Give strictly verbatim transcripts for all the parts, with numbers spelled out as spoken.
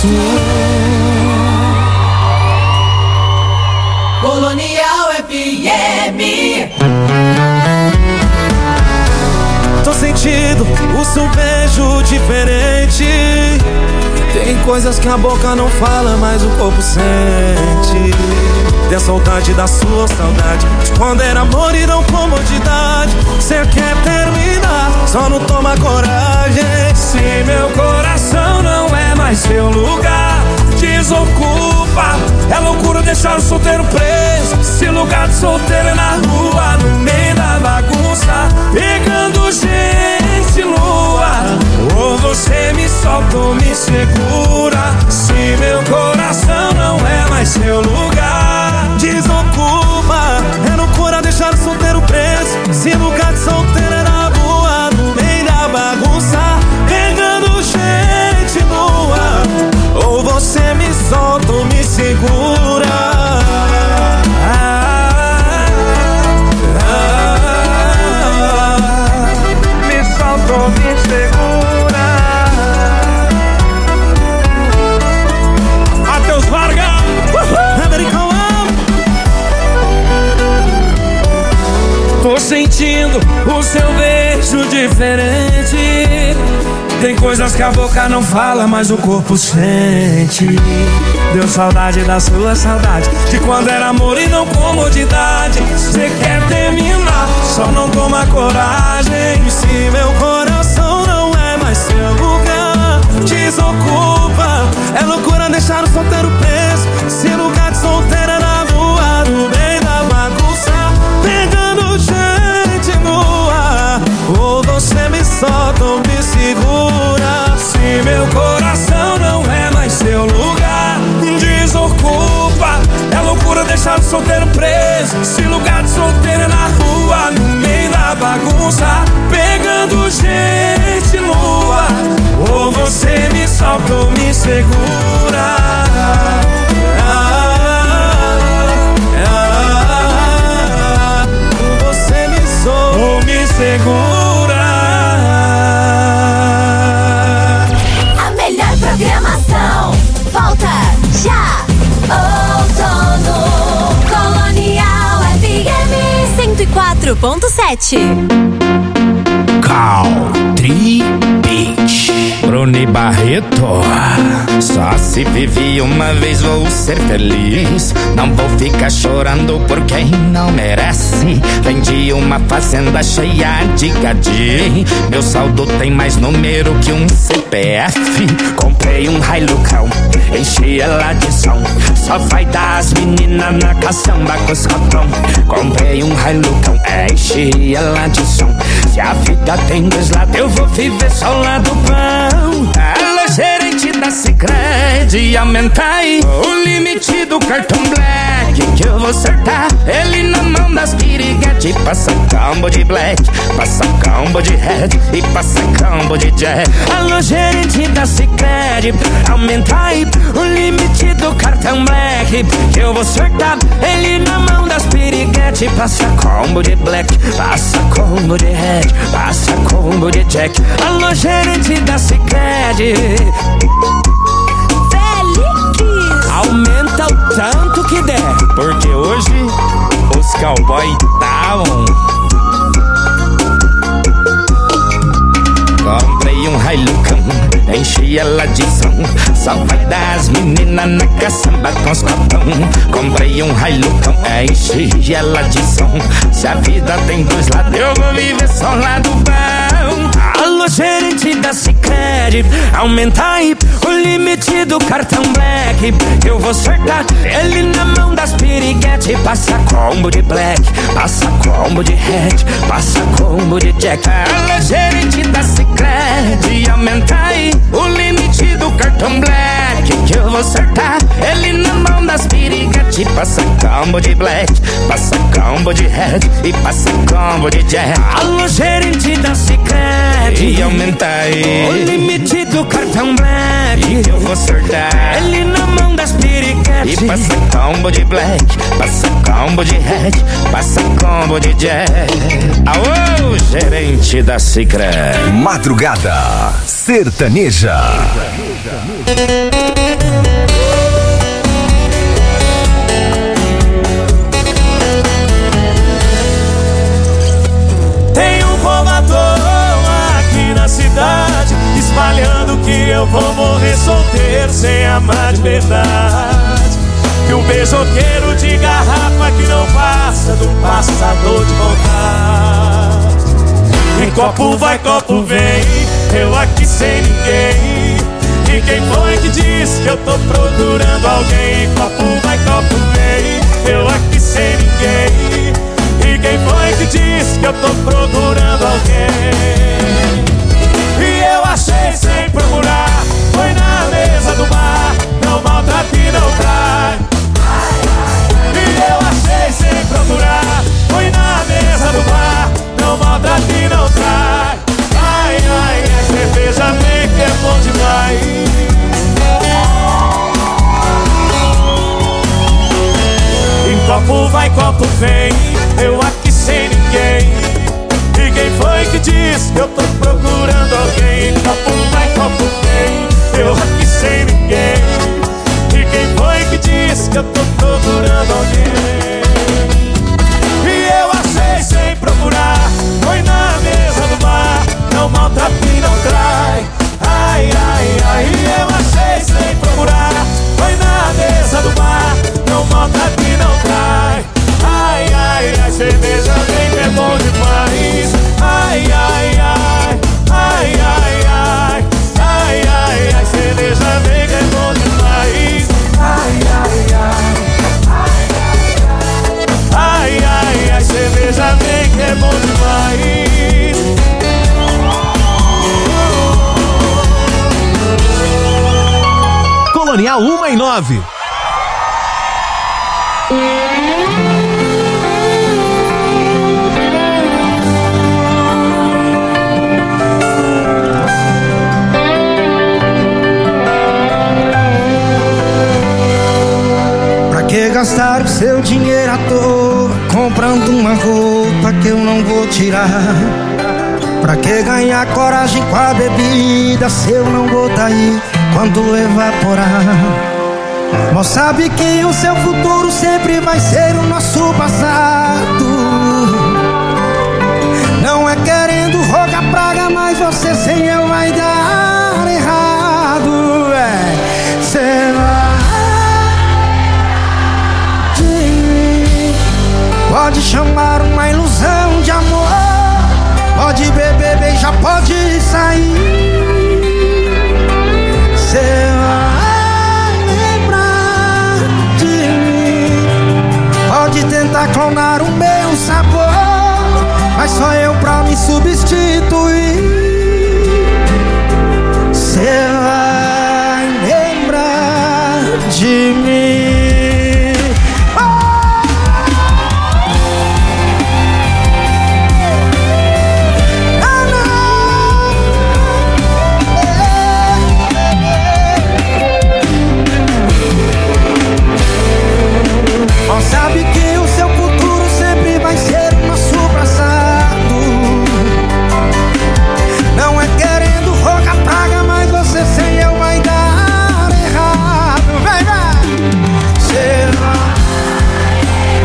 Colonial F M. Tô sentindo o seu beijo diferente. Tem coisas que a boca não fala, mas o corpo sente. Tem a saudade da sua saudade, de quando era amor e não comodidade. Cê quer terminar, só não toma coragem. Se meu coração não é mais seu lugar, desocupa. É loucura deixar o solteiro preso. Se lugar de solteiro é na rua, no meio da bagunça, pegando gente lua. Ou você me solta ou me segura. Se meu coração não é mais seu lugar, desocupa. É loucura deixar o solteiro preso. Se lugar de solteiro é na rua, no meio da bagunça, pegando gente nua. Ou você me solta ou me segura. ah, ah, Me solta ou me segura. Matheus Vargas, American. tô sentindo o seu beijo diferente. Tem coisas que a boca não fala, mas o corpo sente. Deu saudade da sua saudade, de quando era amor e não comodidade. Cê quer terminar, só não toma coragem. E se meu coração não é mais seu lugar, desocupa. É loucura deixar o solteiro preso. Se lugar de solteiro é na rua, no meio da bagunça, pegando gente nua. Ou você me solta ou me segura. Se meu coração não é mais seu lugar, desocupa. É loucura deixar o solteiro preso. Se lugar de solteiro é na rua, no meio da bagunça, pegando gente nua. Ou você me solta ou me segura. ah, ah, ah, Você me solta ou me segura. Programação volta já. Outono Colonial F M cento e quatro ponto sete. Country Beach. Bruni Barreto. Só se vive uma vez, vou ser feliz. Não vou ficar chorando por quem não merece. Vendi uma fazenda cheia de gadi. Meu saldo tem mais número que um C P F. Comprei um Hilucão, enchi ela de som. Só vai dar as meninas na caçamba com os cotão. Comprei um Hilucão, enchi ela de som. Se a vida tem dois lados, eu vou viver só o lado bom. Alô, gerente da Sicredi, aumenta aí o limite do cartão Black, que eu vou acertar ele na mão das piriguete. Passa combo de Black, passa combo de Red e passa combo de Jack. Alô, gerente da Sicredi, aumenta aí o limite do cartão Black, que eu vou acertar ele na mão das piriguete. Passa combo de Black, passa combo de Red, passa combo de Jack. Alô, gerente da Sicredi, Félix, aumenta o tanto que der, porque hoje os cowboy tá on. Comprei um Hilucão, enchi ela de som. Só vai dar as meninas na caçamba com os copão. Comprei um Hilucão, enchi ela de som. Se a vida tem dois lados, eu vou viver só o lado bom. Alô, gerente da Sicredi, aumenta aí o limite do cartão Black, eu vou acertar ele na mão das piriguete. Passa combo de Black, passa combo de Red, passa combo de Jack. Alô, gerente da Sicredi, aumenta aí o limite do cartão Black, que eu vou acertar ele na mão das piriguete. Passa combo de Black, passa combo de Red e passa combo de Jack. Alô, gerente da Sicredi, aumenta aí o limite do cartão Black, que eu vou acertar ele na mão das piriguete. E passa combo de Black, passa combo de Red, passa combo de Jack. Aô, gerente da Sicredi. Madrugada Sertaneja. Tem um povo à toa aqui na cidade, espalhando que eu vou morrer solteiro sem amar de verdade. Que um beijoqueiro de garrafa que não passa do passador de vontade. E copo vai, copo vem, eu aqui sem ninguém. E quem foi que disse que eu tô procurando alguém? Copo vai, copo vem, eu aqui sem ninguém. E quem foi que disse que eu tô procurando alguém? E eu achei sem procurar, foi na mesa do bar. Não maltrata e não trai. E eu achei sem procurar, foi na mesa do bar. Não maltrata e não trai. Ai, ai, ai, cerveja vem que é bom demais. E copo vai, copo vem, eu aqui sem ninguém. E quem foi que disse que eu tô procurando alguém? Copo vai, copo vem, eu aqui sem ninguém. E quem foi que disse que eu tô procurando alguém? E eu achei sem procurar, foi na mesa do bar. Não maltrata e não trai. Ai, ai, ai, eu achei sem procurar, foi na mesa do bar. Não maltrata e não trai. Ai, ai, ai, cerveja vem que é bom demais. Ai, ai, ai, ai, ai, ai, ai, ai, ai, cerveja vem que é bom demais. Ai, ai, ai, ai, ai, ai, cerveja vem que é bom demais. Colonial uma e nove. Pra que gastar o seu dinheiro à toa comprando uma roupa que eu não vou tirar? Pra que ganhar coragem com a bebida se eu não vou daí quando evaporar? Mas sabe que o seu futuro sempre vai ser o nosso passado. Não é querendo rogar praga, mas você sem eu vai dar errado. É, cê vai de mim. Pode chamar uma ilusão de amor. Pode beber, beijar, pode sair. Cê vai lembrar de mim. Pode tentar clonar o meu sabor, mas só eu pra me substituir. Cê vai lembrar de mim. Sabe que o seu futuro sempre vai ser o nosso passado. Não é querendo rogar praga, mas você sem eu vai dar errado. Vai, vai! Você vai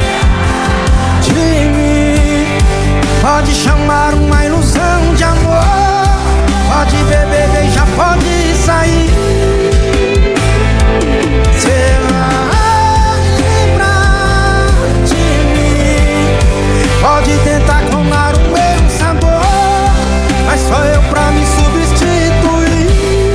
de mim. Pode chamar uma ilusão de amor. Pode beber, beijar, pode sair. Você pode tentar clonar o meu sabor, mas só eu pra me substituir.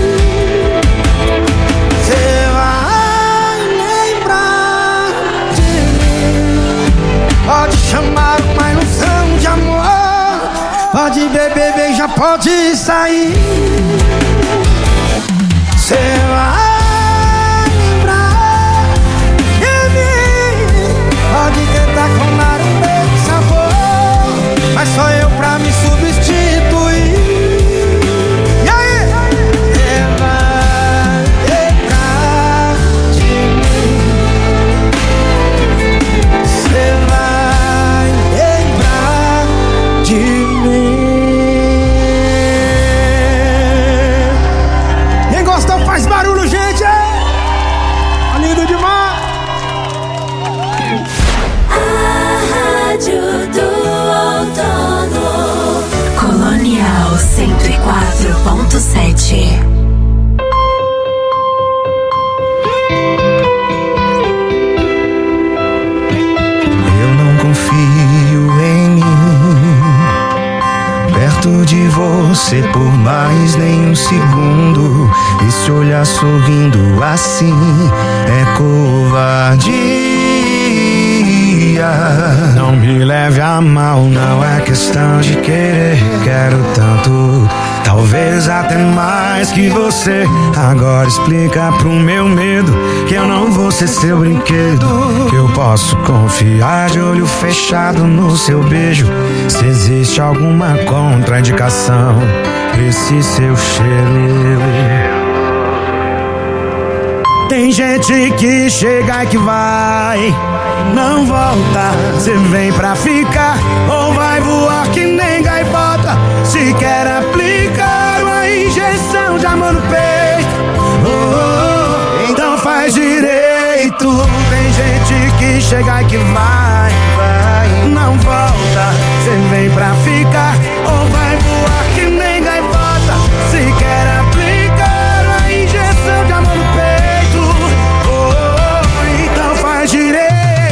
Cê vai lembrar de mim. Pode chamar uma ilusão de amor. Pode beber, beijar, pode sair. Cê vai lembrar de mim. Pode tentar clonar o meu sabor, mas só eu pra me substituir. E aí? Você vai lembrar de mim. Você vai lembrar de mim. Mais barulho, gente! Tá lindo demais! A Rádio do Outono. Colonial cento e quatro ponto sete. De você por mais nem um segundo. Esse olhar sorrindo assim é covardia. Não me leve a mal, não é questão de querer. Quero tanto, talvez até mais que você. Agora explica pro meu medo que eu não vou ser seu brinquedo, que eu posso confiar de olho fechado no seu beijo. Se existe alguma contraindicação, esse seu cheiro. Tem gente que chega e que vai, não volta. Cê vem pra ficar ou vai voar que nem gaivota. Se quer aplicar uma injeção de amor no peito, oh, oh, oh, então faz direito. Tem gente que chega e que vai, vai, não volta. Cê vem pra ficar ou vai voar que nem gaivota. Se quer aplicar uma injeção de amor no peito, oh, oh, oh, então faz direito.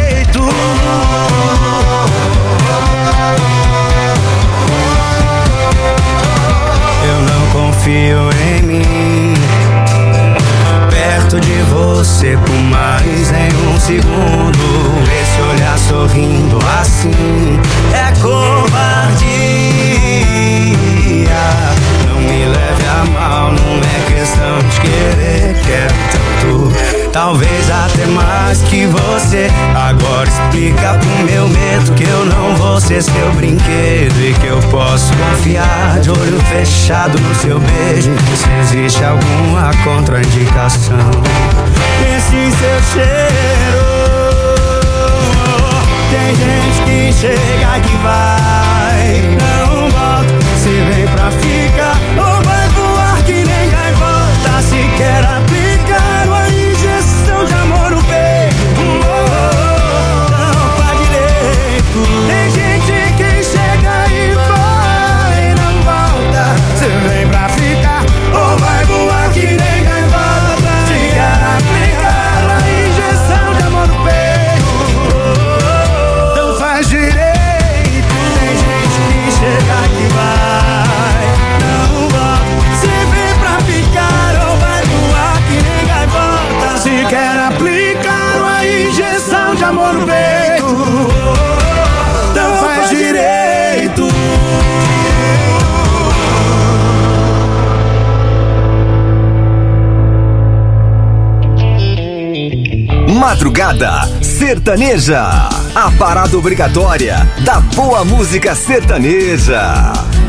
Eu não confio em mim, perto de você por mais em um segundo. Esse olhar sorrindo assim é covardia. Não me leve a mal, não é questão de querer. Quero tanto, talvez até mais que você. Agora explica pro meu medo que eu não vou ser seu brinquedo e que eu posso confiar de olho fechado no seu beijo. Se existe alguma contraindicação, esse seu cheiro. Tem gente que chega que vai, não volta. Se vem pra ficar ou vai voar que nem gaivota. Se quer aplicar uma injeção de amor no peito, oh, oh, oh, não faz direito. Tem gente que chega e vai, não volta. Se vem pra ficar ou vai voar que nem gaivota. Se quer aplicar uma injeção de amor no peito, oh, oh, não faz direito. Tem gente que chega e vai, não volta. Se vem pra ficar ou vai voar que nem gaivota. Se quer aplicar uma injeção de amor no peito, não faz direito. Madrugada Sertaneja, a parada obrigatória da boa música sertaneja.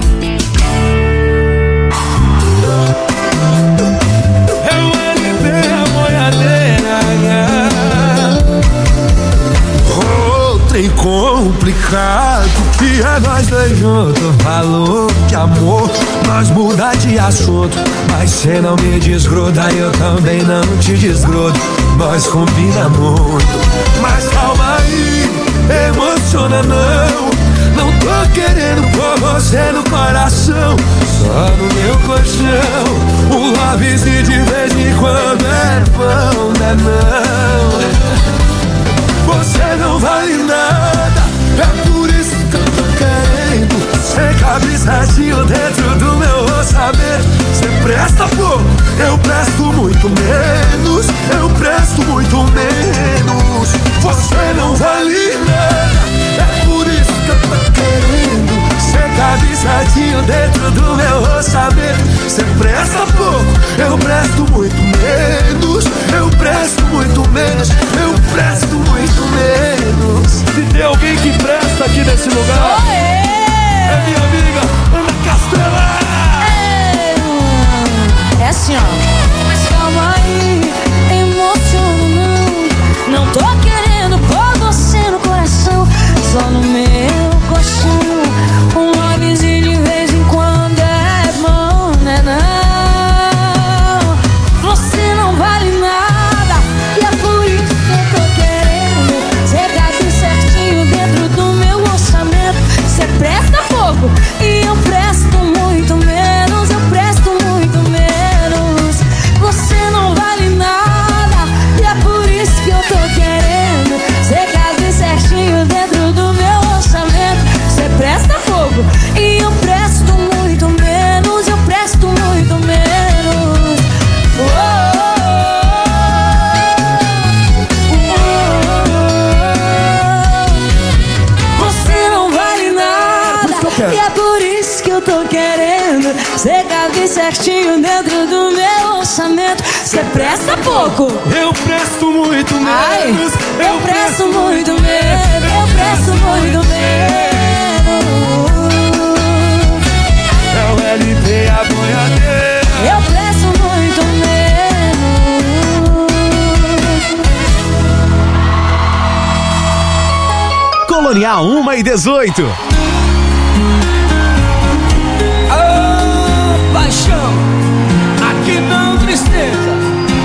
Trem complicado, que é nós dois juntos. Falou que amor, nós muda de assunto, mas cê não me desgruda e eu também não te desgrudo. Nós combina muito, mas calma aí, emociona não. Não tô querendo pôr você no coração, só no meu colchão. Um lovezinho de vez em quando é bom, né não? Você não vale nada, é por isso que eu tô querendo ser cabeçadinho dentro do meu orçamento. Você presta pouco, eu presto muito menos, eu presto muito menos. Você não vale nada, é por isso que eu tô querendo ser cabeçadinho dentro do meu orçamento. Você presta pouco, eu presto muito menos, eu presto muito menos, eu presto muito menos. Se tem alguém que presta aqui nesse lugar, Oi! é minha amiga Ana Castela. É assim, ó. Mas calma aí, emociona não. Não tô querendo pôr você no coração, só no meu colchão. Um lovezinho de vez em quando é bom, né não? certinho dentro do meu orçamento. Cê presta pouco, eu presto muito menos. Ai, eu, eu presto, presto muito menos. Eu presto muito menos. É o L P a boiadeira. Eu presto muito menos. Colonial uma e dezoito. Oh, paixão, aqui não tristeza.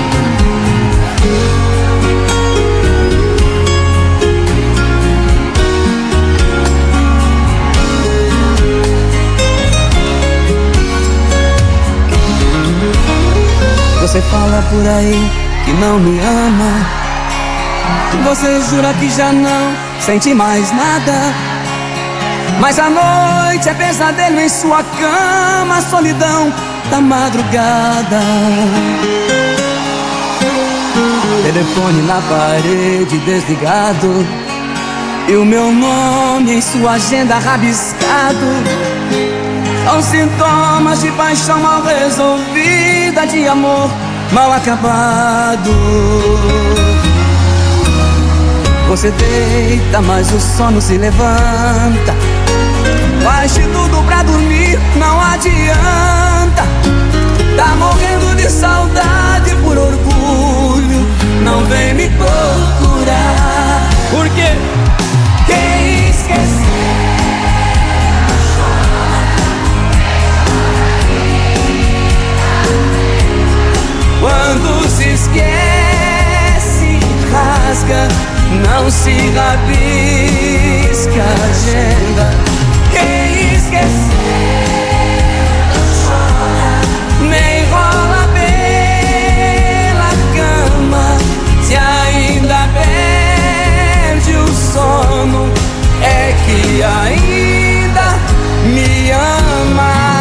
Você fala por aí que não me ama. Você jura que já não sente mais nada. Mas a noite é pesadelo em sua cama, solidão da madrugada. Telefone na parede desligado e o meu nome em sua agenda rabiscado. São sintomas de paixão mal resolvida, de amor mal acabado. Você deita, mas o sono se levanta. Faz de tudo pra dormir, não adianta. Tá morrendo de saudade por orgulho, não vem me procurar. Por quê? Quem esqueceu quando se esquece, rasga, não se rabisca a agenda. Quem esqueceu não chora, nem rola pela cama. Se ainda perde o sono, é que ainda me ama.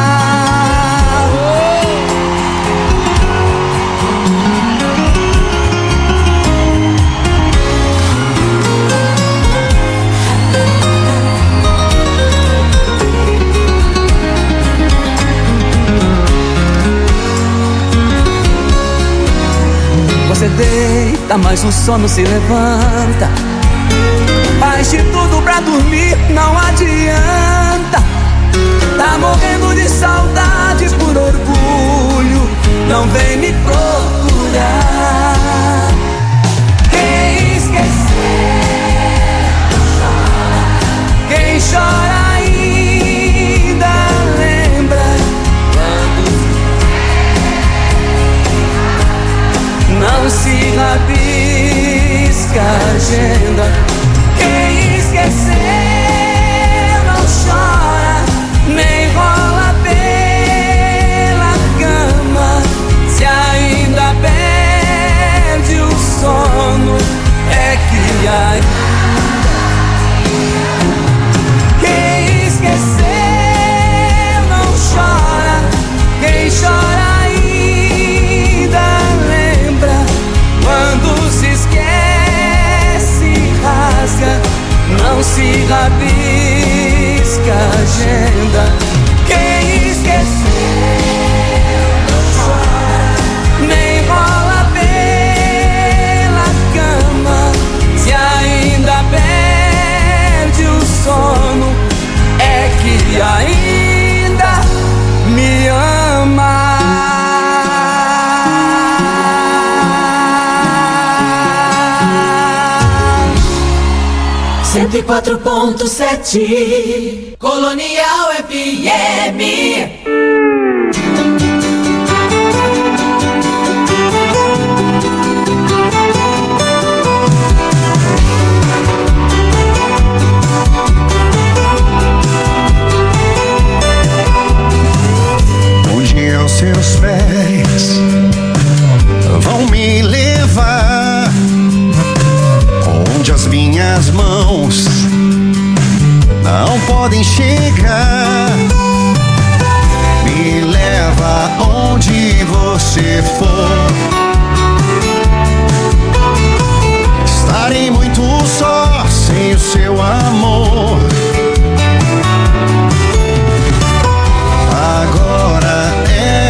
Você deita, mas o sono se levanta. Faz de tudo pra dormir, não adianta. Tá morrendo de saudade por orgulho, não vem me procurar. Quem esqueceu não chora, quem chora ainda lembra. Não se rabisca a agenda. Quem esqueceu não chora, nem rola pela cama. Se ainda perde o sono, é que ainda. Quem esqueceu não chora, quem chora quando se esquece, rasga, não se rabisca a agenda. Quem esqueceu não chora, nem rola pela cama. Se ainda perde o sono, é que ainda me ama. cento e quatro ponto sete Colonial F M. Onde os seus pés vão me levar, onde as minhas mãos não podem chegar. Me leva onde você for. Estarei muito só sem o seu amor. Agora é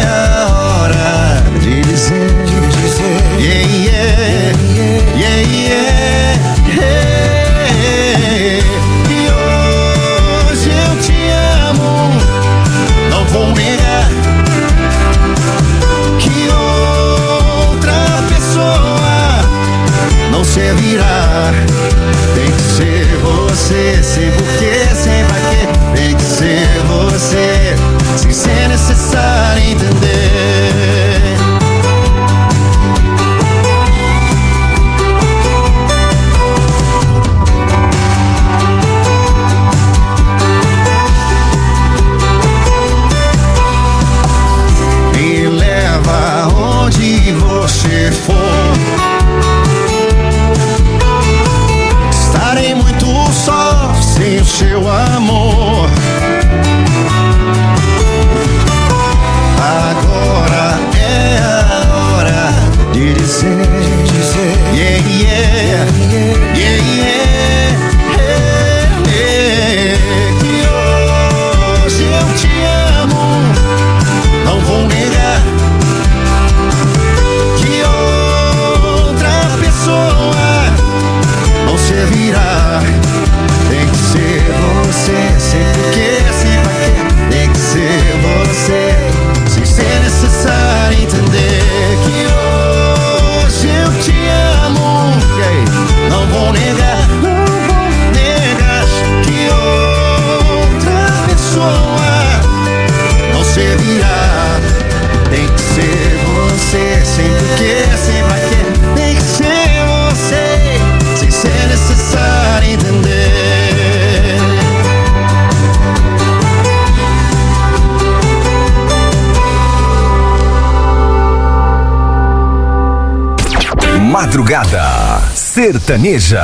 Madrugada Sertaneja.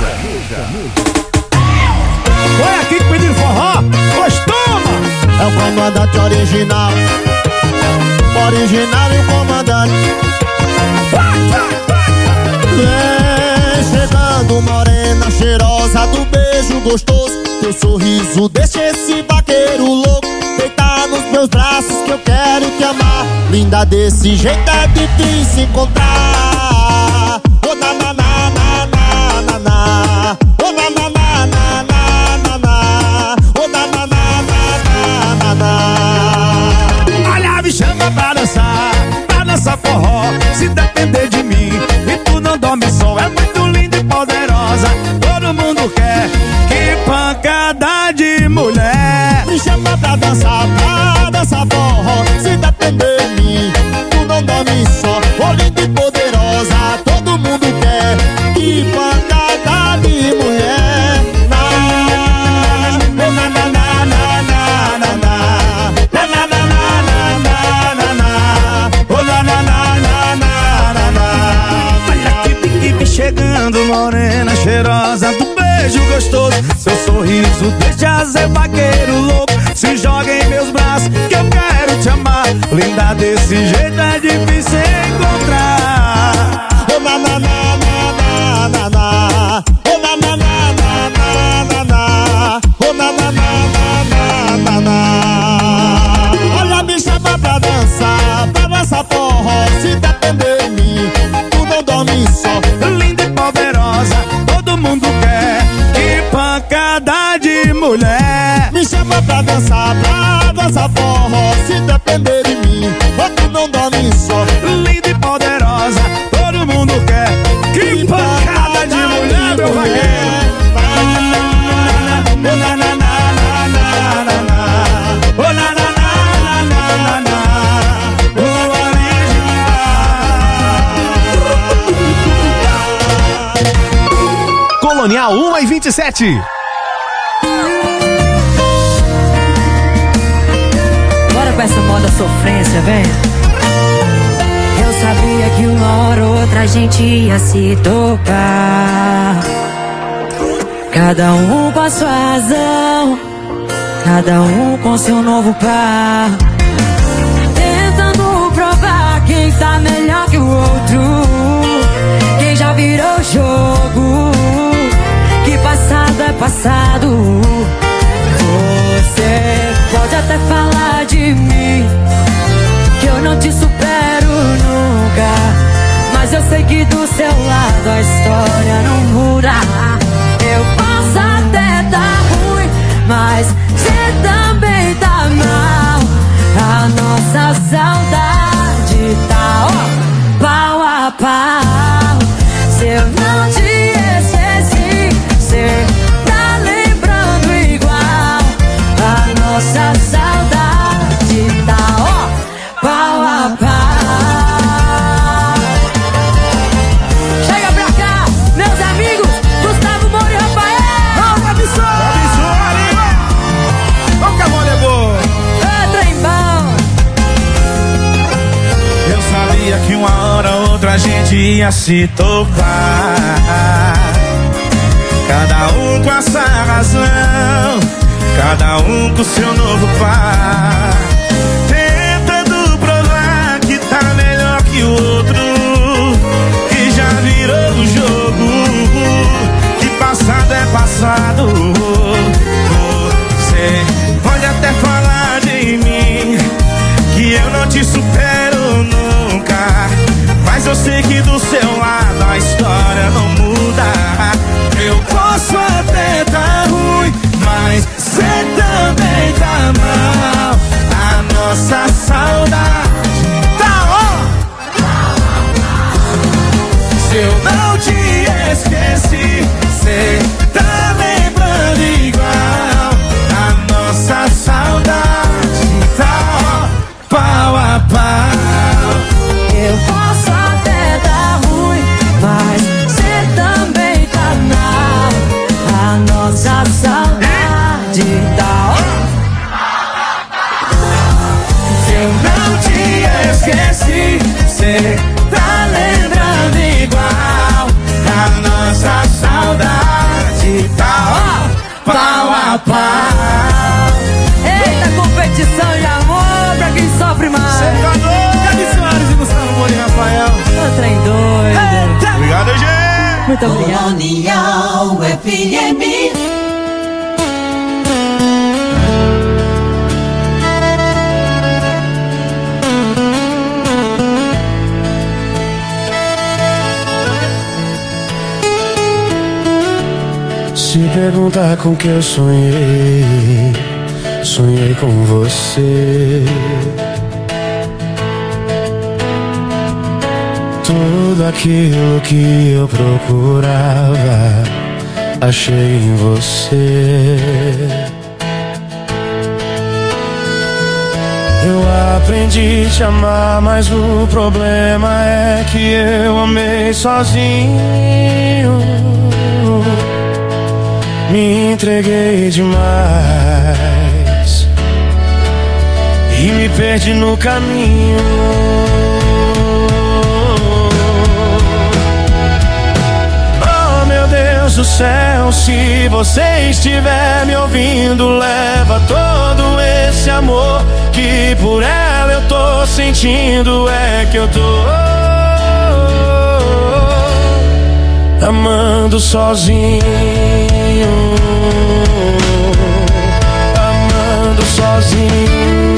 Foi aqui que pediram forró? Costuma! É o comandante original. Original e o comandante. Vem chegando morena cheirosa do beijo gostoso. Teu sorriso deixa esse vaqueiro louco deitar nos meus braços que eu quero te amar. Linda desse jeito é difícil encontrar. Oh na na na na na na na. Oh na na na na na na na. Oh na na na na na na na. Olha, me chama pra dançar, pra dançar forró. Se depender de mim e tu não dorme só. É muito linda e poderosa, todo mundo quer. Que pancada de mulher. Me chama pra dançar, pra dançar forró. Se depender de mim, tu não dorme só. Oh, linda e poderosa, todo mundo quer. Que pancada de mulher. Na, na, na, na, na, na, na, na. Na, na, na, na, na, na, na. Oh, na, na, na, na, na, na. Olha que pique vem chegando, morena cheirosa do beijo gostoso. Seu sorriso deixa ser vaqueiro louco. Se joga em meus braços que eu quero te amar. Linda desse jeito é difícil encontrar. Oh na na na na na na. Oh na na na na na na. Oh na na na na na na. Olha, me chama pra dançar, pra dançar forró. Se depender de mim, tu não dorme só. Linda e poderosa, todo mundo quer. Que pancada de mulher. Me chama pra dançar, pra dançar forró. Se depender de mim, tu não dorme só. Linda e poderosa, todo mundo quer. Que pancada de mulher, meu vaqueiro. Oh na na na na na na na. Oh na na na na na na. O original. Colonial uma e vinte e sete. Bora com essa moda sofrência, vem. Eu sabia que uma hora ou outra a gente ia se tocar. Cada um com a sua razão, cada um com seu novo par. Tentando provar quem tá melhor que o outro, quem já virou jogo, que passado é passado. Você pode até falar de mim, que eu não te supero nunca, mas eu sei que do seu lado a história não muda. Eu posso até tá ruim, mas você também tá mal. A nossa saudade tá, ó, pau a pau. Se eu não te esqueci, cê tá lembrando igual. A nossa saudade tá, ó, pau a pau. Chega pra cá, meus amigos, Gustavo Moura e Rafael. Vamos, Abissori! Vamos que a moda é boa. É trem bom. Eu sabia que uma hora ou outra a gente ia se tocar. Cada um com a sua razão, cada um com seu novo par. Tentando provar que tá melhor que o outro, que já virou o jogo, que passado é passado. Você pode até falar de mim, que eu não te supero nunca, mas eu sei que do seu lado a história não muda. Eu posso até tá ruim, mas cê também tá mal. trem doido. Obrigado, gente. Muito obrigado. Colonial F M. Se perguntar com que eu sonhei, sonhei com você. Tudo aquilo que eu procurava, achei em você. Eu aprendi a te amar, mas o problema é que eu amei sozinho. Me entreguei demais e me perdi no caminho. Oh, meu Deus do céu, se você estiver me ouvindo, leva todo esse amor que por ela eu tô sentindo. É que eu tô amando sozinho, amando sozinho.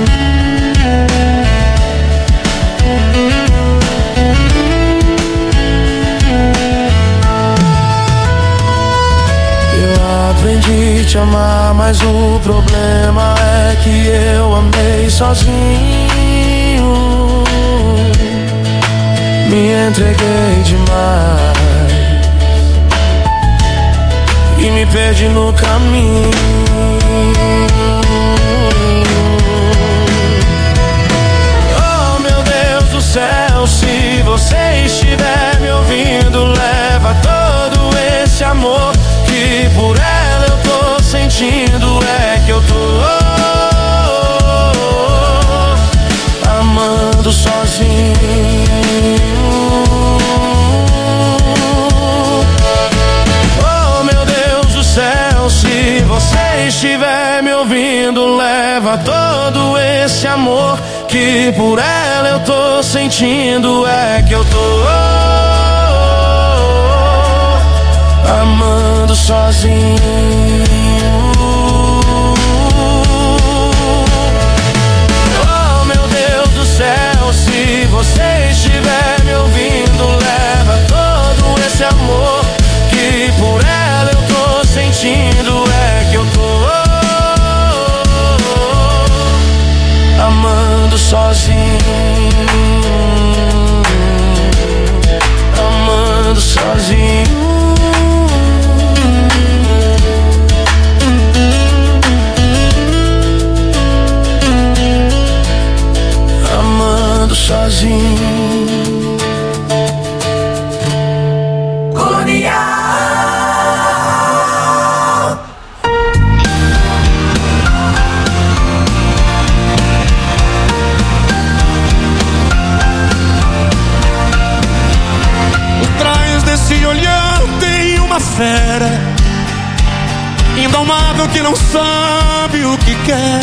Eu aprendi a te amar, mas o problema é que eu amei sozinho. Me entreguei demais e me perdi no caminho. Oh, meu Deus do céu, se você estiver me ouvindo, leva todo esse amor que por ela eu tô sentindo. É que eu tô amando sozinho. Se você estiver me ouvindo, leva todo esse amor que por ela eu tô sentindo. É que eu tô amando sozinho. Oh, meu Deus do céu, se você estiver me ouvindo, leva todo esse amor que por ela eu tô sentindo. É que eu tô amando sozinho, amando sozinho. Amando sozinho. Colonial. Esse olhar tem uma fera indomável que não sabe o que quer.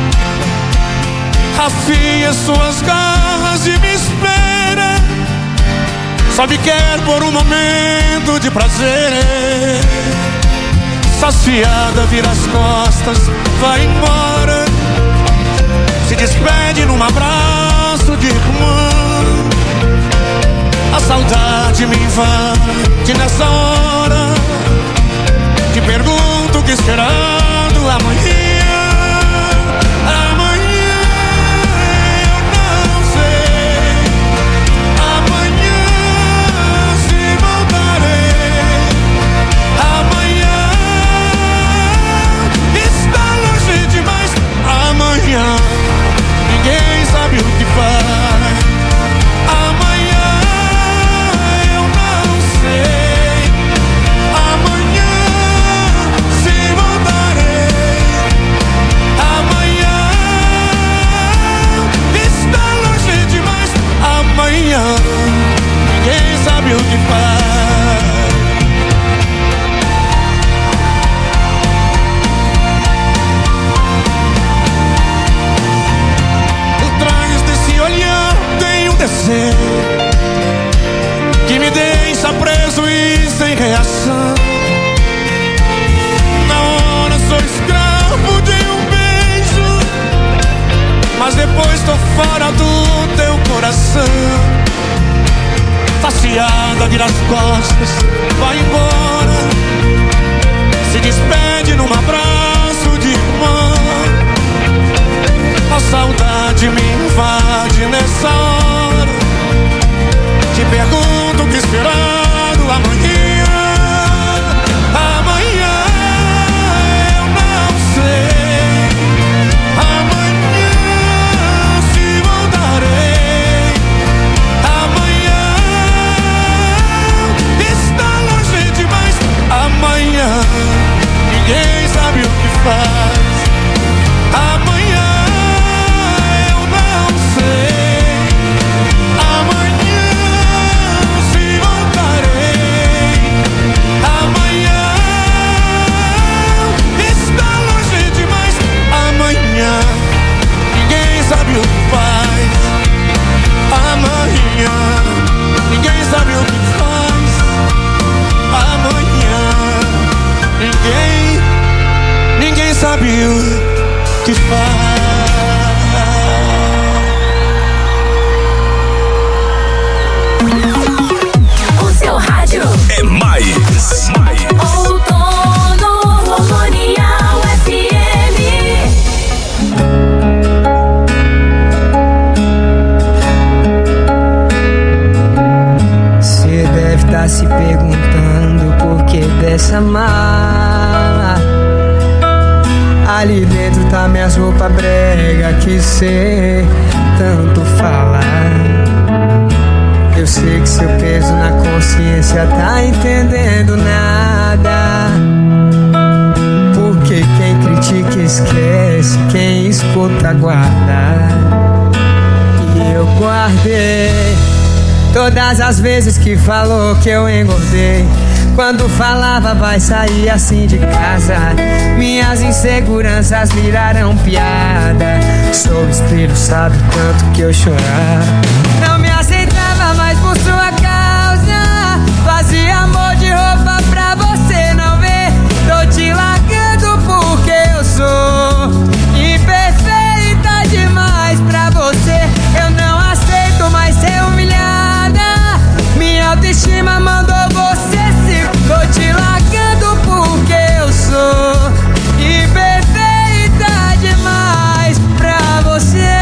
Afia suas garras e me espera. Só me quer por um momento de prazer. Saciada, vira as costas, vai embora. Se despede num abraço de irmã. A saudade me invade nessa hora. Te pergunto, que esperando amanhã. Amanhã eu não sei. Amanhã se voltarei. Amanhã está longe demais. Amanhã ninguém sabe o que faz. Amanhã se voltar. que me deixa preso e sem reação. Na hora sou escravo de um beijo, mas depois tô fora do teu coração. Saciada, vira as costas, vai embora, se despede num abraço de irmã. A saudade me invade nessa hora. Te pergunto o que esperando amanhã. Amanhã eu não sei. Amanhã se voltarei. Amanhã está longe demais. Amanhã ninguém sabe o que faz. Amanhã eu não sei. Amanhã se voltarei. Amanhã está longe demais. Amanhã ninguém sabe o que faz. Amanhã ninguém sabe o que faz. Amanhã ninguém, ninguém sabe o que faz. O seu rádio É mais. mais. Outono Colonial F M. Cê deve estar se perguntando por que dessa mala. Ali dentro tá minhas roupas brega que cê tanto fala. Eu sei que seu peso na consciência tá entendendo nada. Porque quem critica esquece, quem escuta guarda. E eu guardei todas as vezes que falou que eu engordei. Quando falava vai sair assim de casa, minhas inseguranças viraram piada. Sou espelho, sabe tanto que eu chorava. Não me aceitava mais por sua causa. Fazia amor de roupa pra você não ver. Tô te largando porque eu sou imperfeita demais pra você. Eu não aceito mais ser humilhada. Minha autoestima mandou você se. Tô te largando porque eu sou imperfeita demais pra você.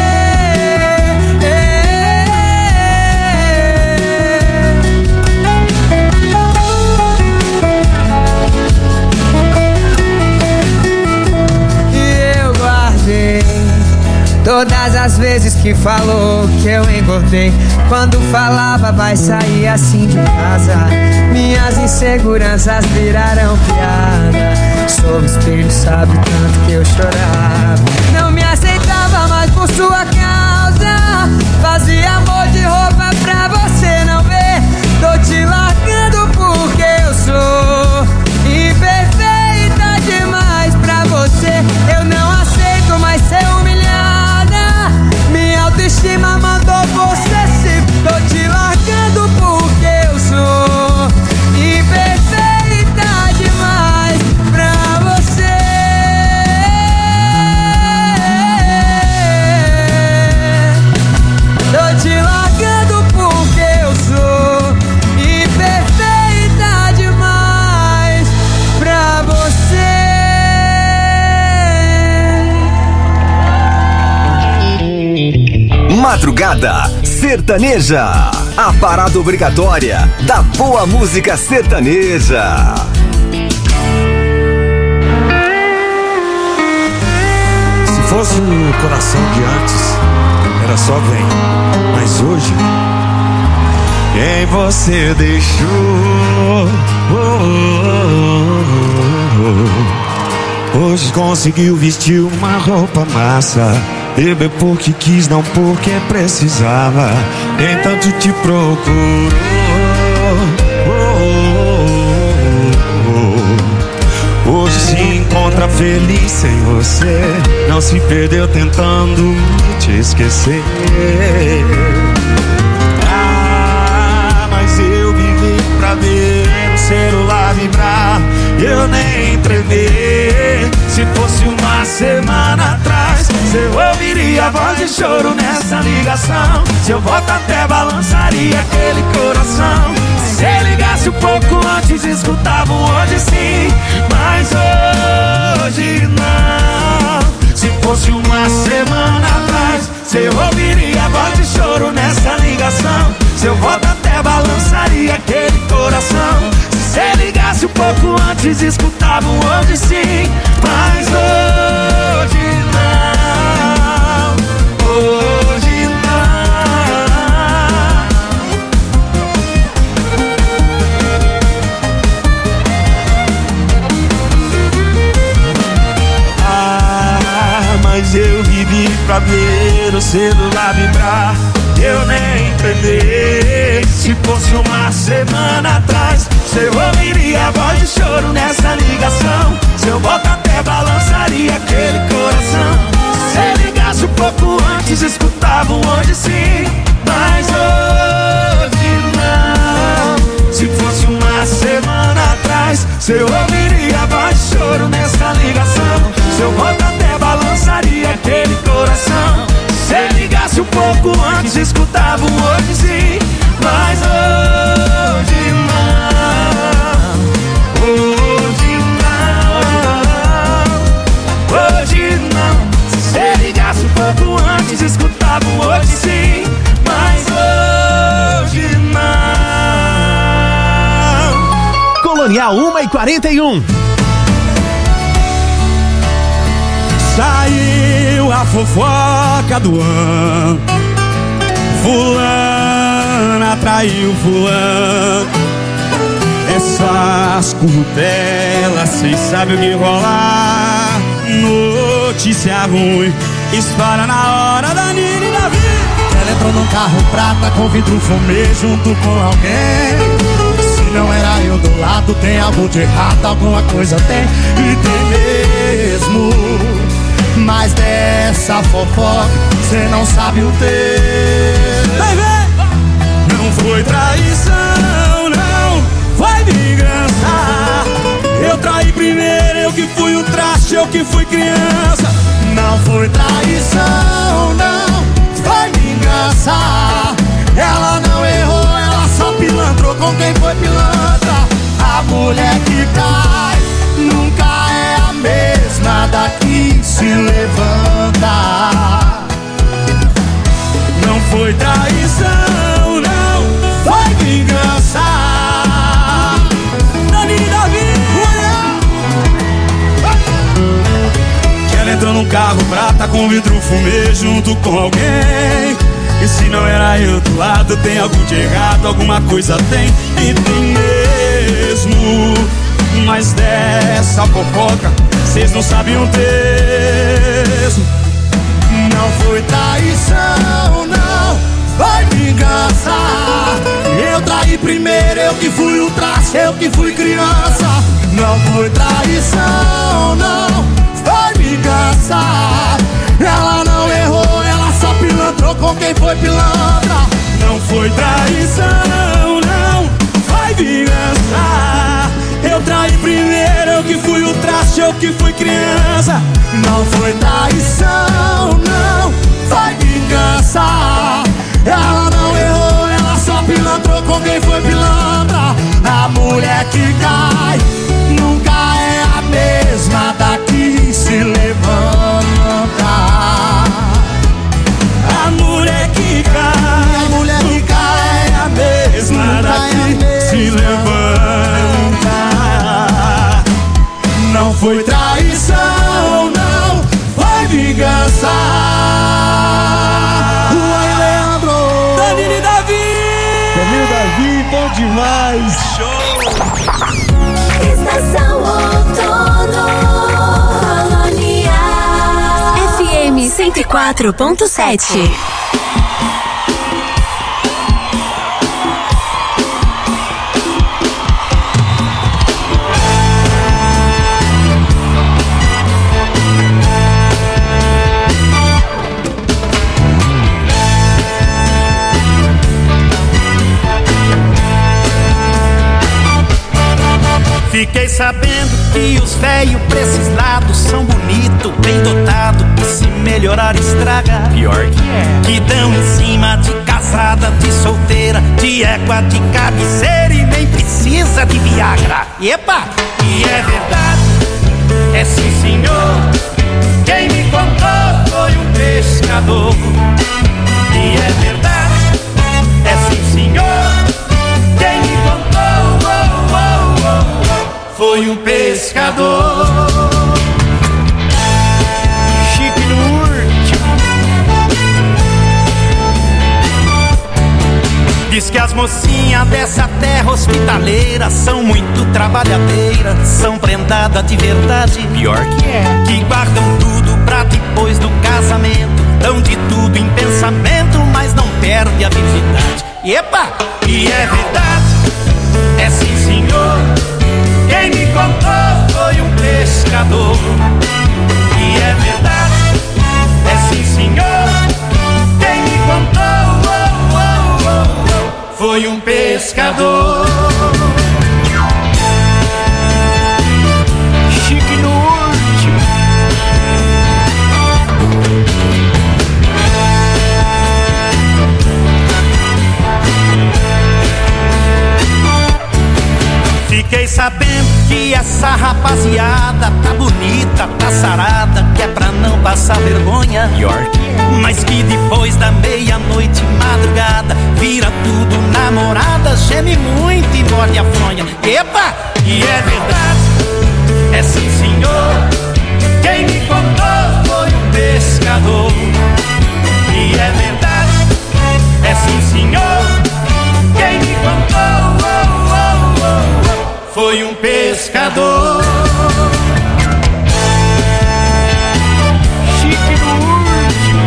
E eu guardei todas as vezes que falou que eu engordei. Quando falava vai sair assim de casa, minhas inseguranças viraram piada. Sou espelho, sabe tanto que eu chorava. Não me aceitava mais por sua causa. Fazia amor de roupa pra você não ver. Tô te largando porque eu sou imperfeita demais pra você. Eu não aceito mais ser humilhada. Minha autoestima mandou você se. Tô te largando porque eu sou imperfeita demais pra você. Tô te largando porque eu sou imperfeita demais pra você. Madrugada Sertaneja, a parada obrigatória da boa música sertaneja. Se fosse um coração de antes, era só vem. Mas hoje, quem você deixou? Oh, oh, oh, oh. Hoje conseguiu vestir uma roupa massa. Beber porque quis, não porque precisava. Nem tanto te procurou. Oh, oh, oh, oh. Hoje se encontra feliz sem você. Não se perdeu tentando te esquecer. Ah, mas eu ouviria voz de choro nessa ligação. Seu voto até balançaria aquele coração. Se você ligasse um pouco antes, escutava um hoje sim, mas hoje não. Se fosse uma semana atrás, você ouviria voz de choro nessa ligação. Seu voto até balançaria aquele coração. Se você ligasse um pouco antes, escutava um hoje sim, mas hoje não. Hoje não. Ah, mas eu vivi pra ver o celular vibrar, eu nem entendi. Se fosse uma semana atrás, você ouviria a voz de choro nessa ligação. Seu voto até balançaria aquele coração. Se você ligasse um pouco antes, escutava um hoje sim, mas hoje não. Se fosse uma semana atrás, você ouviria a voz de choro nessa ligação. Seu voto até balançaria aquele coração. Se ligasse um pouco antes, escutava um hoje sim, mas hoje não. Hoje não. Hoje não. Se você ligasse um pouco antes, escutava um hoje sim, mas hoje não. Colonial uma e quarenta e um. Saiu a fofoca do ano, fulana traiu fulano. Essas curtelas, cês sabem o que rolar. Notícia ruim, espalha na hora da Nini da vida. Ela entrou num carro prata com vidro fumê junto com alguém. Se não era eu do lado, tem algo de errado, alguma coisa tem, e tem mesmo. Mas dessa fofoca cê não sabe o texto. Vai ver! Não foi traição, não foi vingança. Eu traí primeiro, eu que fui o traste, eu que fui criança. Não foi traição, não foi vingança. Ela não errou, ela só pilantrou com quem foi pilantra. A mulher que cai nunca é a mesma daqui se levanta. Não foi traição, não foi vingança. Dani Davi. Que ela entrou num carro prata com vidro fumê junto com alguém. E se não era eu do lado, tem algo de errado, alguma coisa tem, e tem mesmo. Mas dessa fofoca cês não sabem o texto. Não foi traição, não foi vingança. Eu traí primeiro, eu que fui o traste, eu que fui criança. Não foi traição, não foi vingança. Ela não errou, ela só pilantrou com quem foi pilantra. Não foi traição, não foi vingança. Eu traí primeiro, eu que fui o traste, eu que fui criança. Não foi traição, não foi vingança. Ela não errou, ela só pilantrou com quem foi pilantra. A mulher que cai nunca é a mesma daqui se levanta. A mulher que cai, a mulher que cai é a mesma daqui se levanta. Não foi traição, não foi vingança. Juan Leandro, Danilo Davi. Danilo Davi, bom demais. Show. Estação Outono Colonial F M cento e quatro ponto sete. Fiquei sabendo que os velhos pra esses lados são bonito, bem dotado, que se melhorar estraga. Pior que é. Que dão em cima de casada, de solteira, de égua, de cabeceira e nem precisa de Viagra. Epa! E é verdade, é sim senhor. Quem me contou foi um pescador. E é verdade, é sim senhor. Quem me contou oh, oh, oh, oh, foi um pescador. Chique no último. Diz que as mocinhas dessa terra hospitaleira são muito trabalhadeiras, são prendadas de verdade. Pior que é. Que guardam tudo pra depois do casamento, dão de tudo em pensamento, mas não perde a virgindade. Epa! E é verdade, é sim senhor. Quem me contou foi um pescador. E é verdade, é sim senhor. Quem me contou oh, oh, oh, oh, foi um pescador. Chique no último. Fiquei sabendo que essa rapaziada tá bonita, tá sarada, que é pra não passar vergonha. Pior que é. Mas que depois da meia-noite, madrugada, vira tudo namorada, geme muito e morde a fronha. Epa! E é verdade, é sim senhor. Quem me contou foi um pescador. E é verdade, é sim senhor. Quem me contou oh, oh, oh, oh, foi um pescador. Chique no último.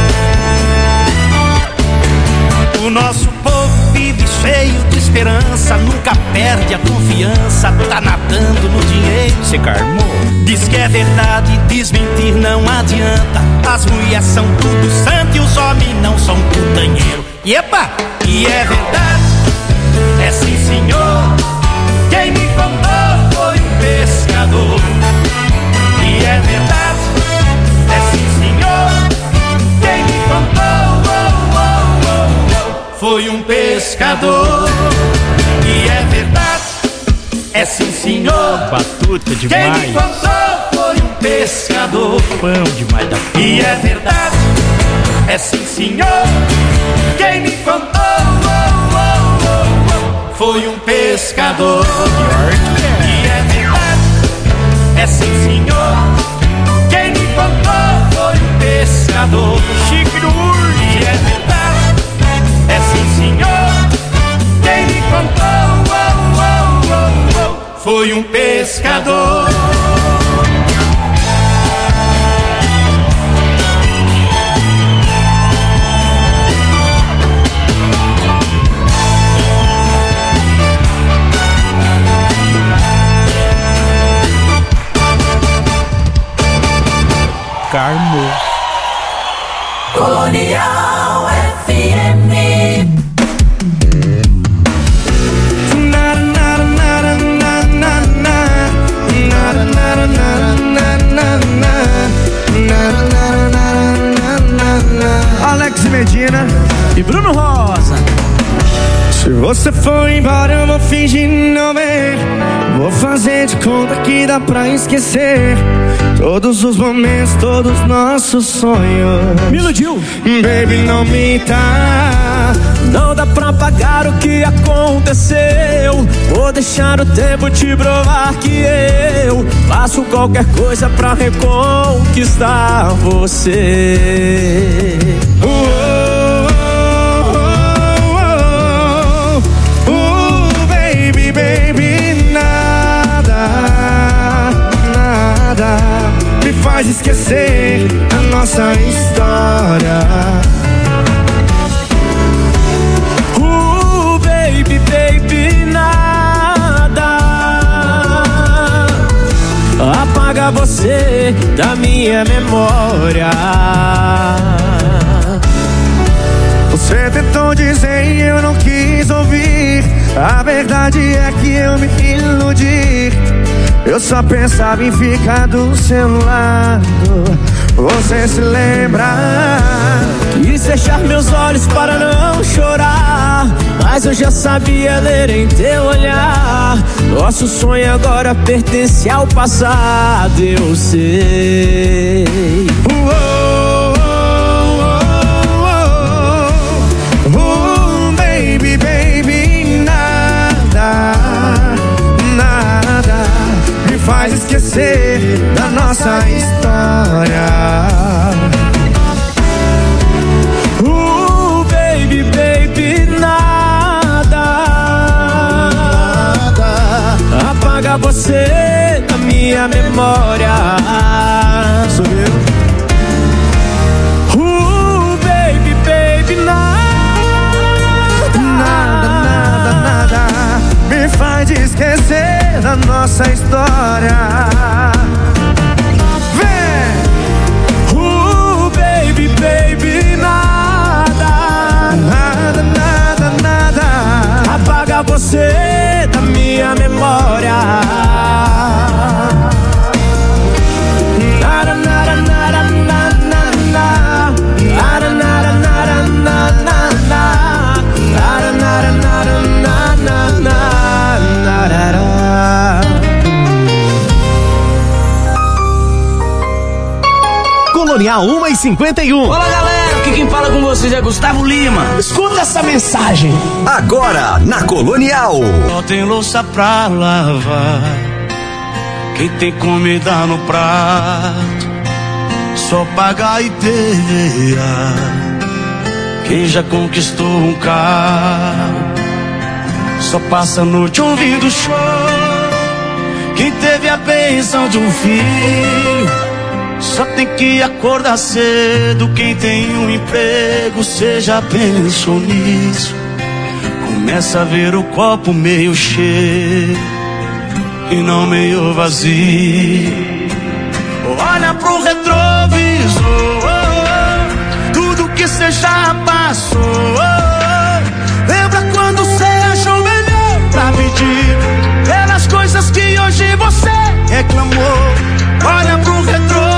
O nosso povo vive cheio de esperança, nunca perde a confiança, tá nadando no dinheiro. Se carmou. Diz que é verdade, desmentir não adianta. As mulheres são tudo santo e os homens não são putanheiro. Epa! E é verdade, é sim senhor. Quem me contou foi um pescador. E é verdade, é sim senhor. Quem me contou oh, oh, oh, oh, foi um pescador. E é verdade, é sim senhor. Batuta demais. Quem me contou foi um pescador. Pão demais da porra. E é verdade, é sim senhor. Quem me contou oh, oh, oh, oh, foi um pescador. E é verdade, é sim senhor. Quem me contou foi um pescador. Chique no urso. E é verdade, é sim senhor. Quem me contou oh, oh, oh, oh, foi um pescador. Carmo. Colonial F M. Alex Medina e Bruno Rosa. Se você for embora eu vou fingir não ver. Vou fazer de conta que dá pra esquecer todos os momentos, todos os nossos sonhos. Me iludiu. Baby, não me tá. Não dá pra pagar o que aconteceu. Vou deixar o tempo te provar que eu faço qualquer coisa pra reconquistar você. Oh, oh, oh, oh, baby, baby, nada, nada me faz esquecer a nossa história. Uh, baby, baby, nada apaga você da minha memória. Você tentou dizer e eu não quis ouvir. A verdade é que eu me iludi. Eu só pensava em ficar do seu lado. Você se lembra? Quis fechar meus olhos para não chorar, mas eu já sabia ler em teu olhar. Nosso sonho agora pertence ao passado, eu sei. Uou, uou, uou, uou, baby, baby, nada, nada me faz esquecer da nossa história. Uh, baby, baby, nada, nada apaga você da minha memória. Sou eu. Uh, baby, baby, nada, nada, nada, nada me faz esquecer da nossa história. Baby, nada, nada, nada, nada apaga você da minha memória. Nada, nada, nada, nada, nada, nada, nada, nada, nada, nada, nada, nada, nada. Colonial uma e cinquenta e um. Olá, galera, aqui quem fala com vocês é Gustavo Lima. Escuta essa mensagem. Agora na Colonial. Só tem louça pra lavar, quem tem comida no prato, só paga I P V A. Quem já conquistou um carro, só passa a noite ouvindo show. Quem teve a bênção de um filho, só tem que acordar cedo. Quem tem um emprego, cê já pensou nisso? Começa a ver o copo meio cheio e não meio vazio. Olha pro retrovisor, tudo que cê já passou. Lembra quando cê achou melhor pra pedir pelas coisas que hoje você reclamou? Olha pro retrovisor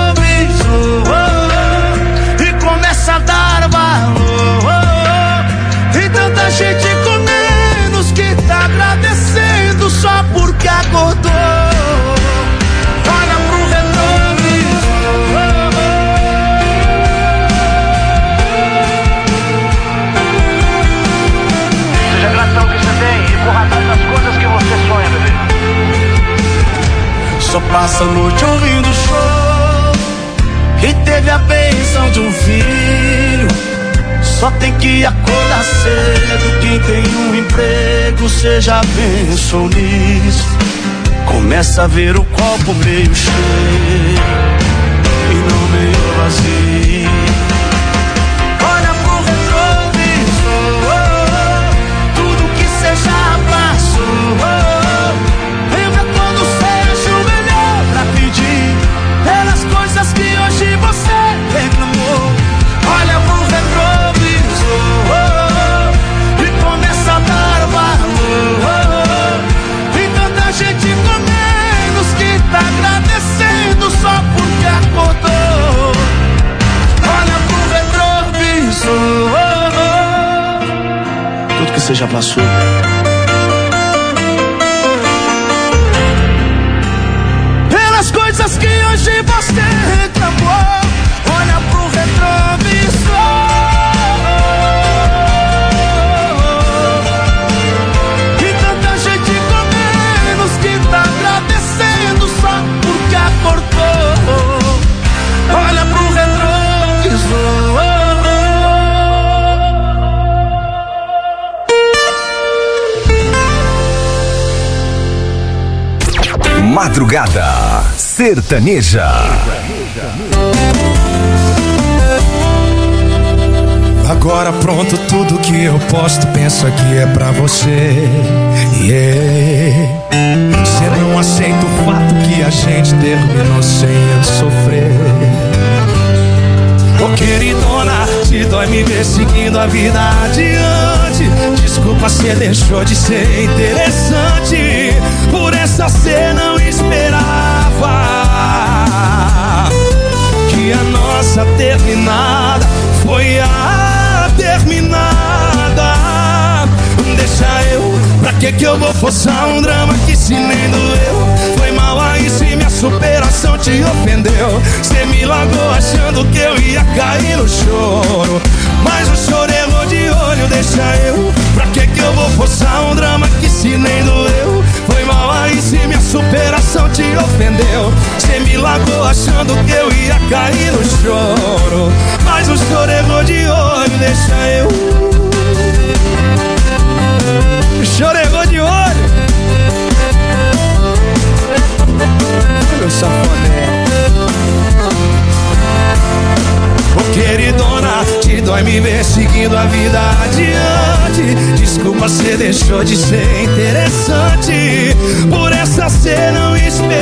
e começa a dar valor. Tem tanta gente com menos que tá agradecendo só porque acordou. Olha pro retrovisor. Seja grato ao que você tem e corra atrás das coisas que você sonha, bebê. Só passa a noite ouvindo show. Quem teve a bênção de um filho, só tem que acordar cedo. Quem tem um emprego, cê já pensou nisso? Começa a ver o copo meio cheio e não meio vazio. Olha pro retrovisor, tudo que cê já passou. Lembra quando cê achou melhor pra pedir pelas coisas que hoje você reclamou? Olha pro retrovisor e começa a dar valor. Tem tanta gente com menos que tá agradecendo só porque acordou. Olha pro retrovisor, tudo que você já passou. Pelas coisas que hoje você reclamou. Olha pro retrovisor. E tanta gente com menos que tá agradecendo só porque acordou. Olha pro retrovisor. Madrugada Sertaneja. Agora pronto, tudo que eu posto, penso aqui é pra você. Yeah. Você não aceita o fato que a gente terminou sem eu sofrer. Ô queridona, se dói me ver seguindo a vida adiante. Diz Desculpa, cê deixou de ser interessante. Por essa cê não esperava que a nossa terminada foi a terminada. Deixa eu, pra que que eu vou forçar um drama que se nem doeu? Foi mal aí se minha superação te ofendeu. Cê me largou achando que eu ia cair no choro, mas o choro errou de olho. Deixa eu, pra que que eu vou forçar um drama que se nem doeu? Foi mal aí se minha superação te ofendeu. Cê me largou achando que eu ia cair no choro, mas o choro errou de olho. Deixa eu, o choro errou de olho. Meu safoné. Ô queridona, te dói me ver seguindo a vida adiante. Desculpa, cê deixou de ser interessante. Por essa cê não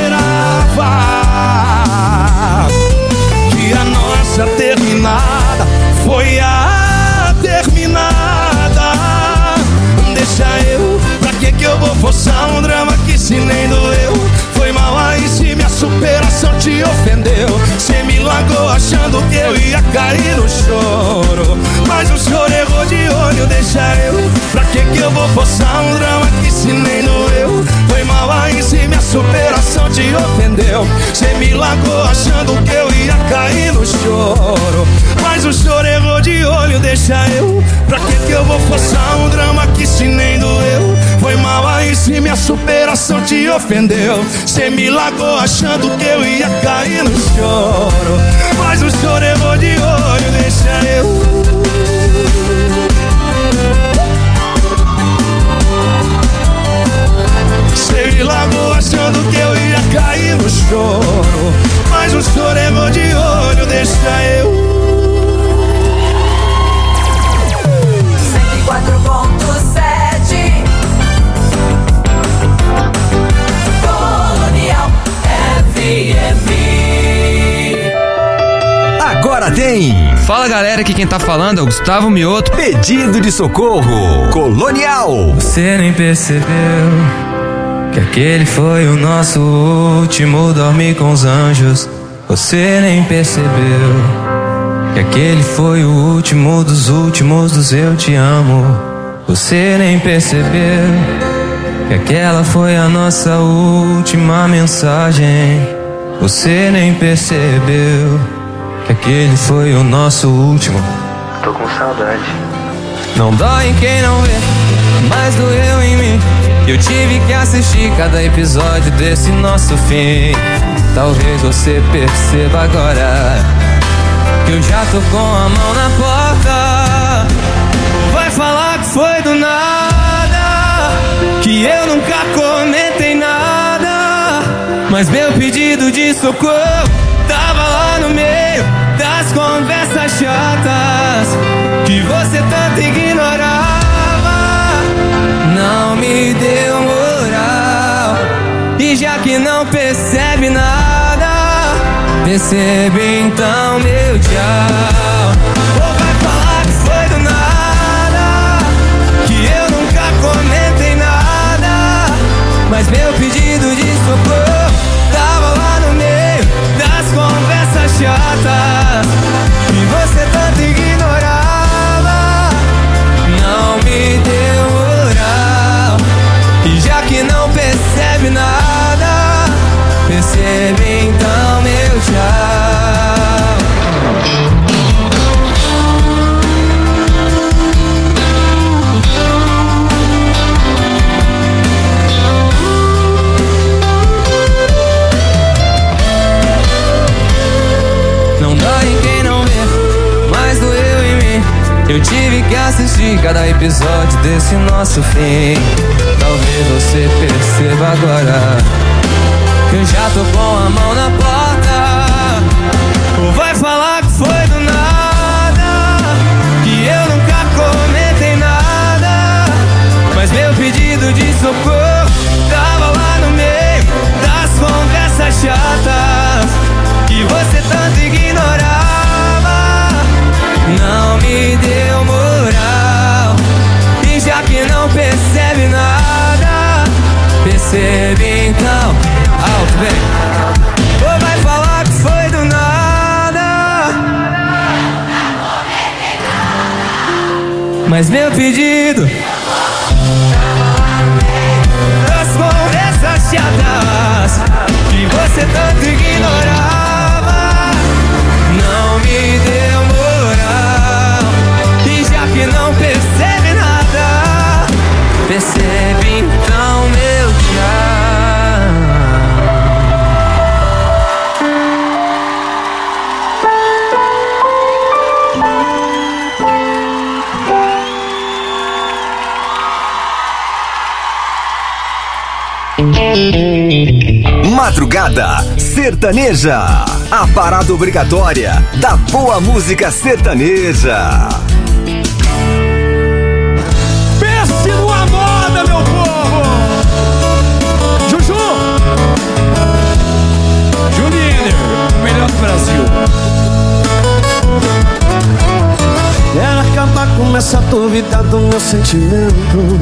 esperava que a nossa terminada foi a terminada. Deixa eu, pra que que eu vou forçar um drama que se nem doeu? Foi mal aí se minha superação te ofendeu. Cê me largou achando que eu ia cair no choro, mas o choro errou de olho. Deixa eu, pra que que eu vou forçar um drama que se nem doeu? Foi mal aí se minha superação te ofendeu. Cê me largou achando que eu ia cair no choro, mas o choro errou de olho. Deixa eu, pra que que eu vou forçar um drama que se nem doeu? Foi mal aí se minha superação te ofendeu. Cê me largou achando que eu ia cair no choro, mas o choro errou de olho. Deixa eu, cê me largou achando que eu ia cair no choro, mas o choro errou de olho. Deixa eu. cento e quatro ponto sete Colonial F M. Agora tem. Fala galera, aqui quem tá falando é o Gustavo Mioto. Pedido de socorro Colonial. Você nem percebeu que aquele foi o nosso último dormir com os anjos. Você nem percebeu que aquele foi o último dos últimos dos eu te amo. Você nem percebeu que aquela foi a nossa última mensagem. Você nem percebeu que aquele foi o nosso último. Tô com saudade. Não dói em quem não vê, mas doeu em mim. Eu tive que assistir cada episódio desse nosso fim. Talvez você perceba agora que eu já tô com a mão na porta. Vai falar que foi do nada, que eu nunca comentei nada, mas meu pedido de socorro tava lá no meio das conversas chatas que você tanto ignorava. Não me deu moral, e já que não percebe nada, percebe então meu tchau. Ou vai falar que foi do nada, que eu nunca comentei nada, mas meu pedido de socorro tava lá no meio das conversas chatas que você tanto ignorava. Não me deu moral, e já que não percebe nada, percebe então meu tchau. Não dói em quem não vê, mas doeu em mim. Eu tive que assistir cada episódio desse nosso fim. Talvez você perceba agora que eu já tô com a mão na porta. Ou vai falar que foi do nada, que eu nunca comentei nada, mas meu pedido de socorro tava lá no meio das conversas chatas que você tanto ignorava. Não me deu moral, e já que não Percebe então, alto, vem. Ou vai falar que foi do nada, mas meu pedido, as conversas chatas que você tanto ignorava, não me deu moral. E já que não percebe nada, percebe então meu Madrugada Sertaneja, a parada obrigatória da boa música sertaneja. Pense numa moda, meu povo! Juju! Julinho, melhor do Brasil. Quero acabar com essa dúvida do meu sentimento.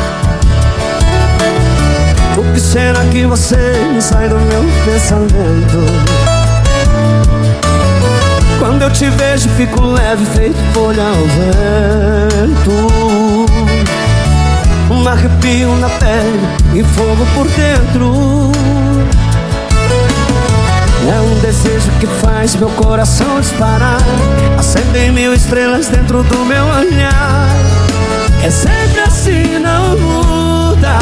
O que será que você sai do meu pensamento? Quando eu te vejo fico leve, feito folha ao vento. Um arrepio na pele e fogo por dentro. É um desejo que faz meu coração disparar. Acendem mil estrelas dentro do meu olhar. É sempre assim, não muda.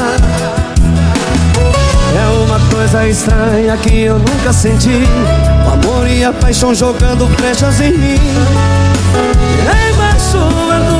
É uma coisa estranha que eu nunca senti. O amor e a paixão jogando flechas em mim. Embaixo